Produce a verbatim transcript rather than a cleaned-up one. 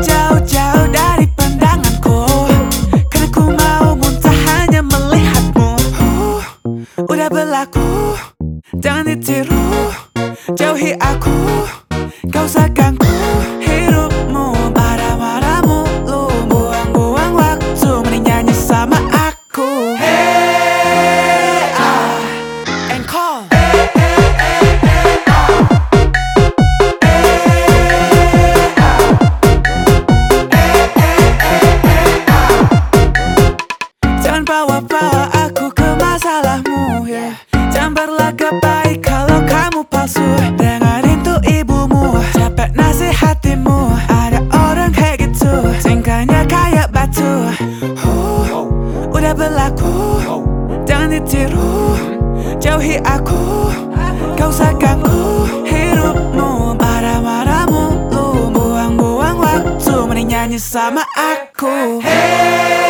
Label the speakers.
Speaker 1: jauh-jauh dari pandanganku, karena ku mau muntah hanya melihatmu. uh, Udah berlaku, jangan ditiru. Jauhi aku, gak usah ganggu hidupmu. Marah-marah mulu, buang-buang waktu, mending nyanyi sama aku. Hey, ah, encore. Jangan bawa-bawa aku ke masalahmu, yeah. Jangan berlagak baik kalau kamu palsu. Dengerin tuh ibumu, capek nasihatimu. Ada orang kayak gitu, tingkahnya kayak batu. uh, Udah berlaku, jangan ditiru. Jauhi aku, gak usah ganggu hidupmu. Marah-marah mulu, buang-buang waktu, mending nyanyi sama aku. Hey,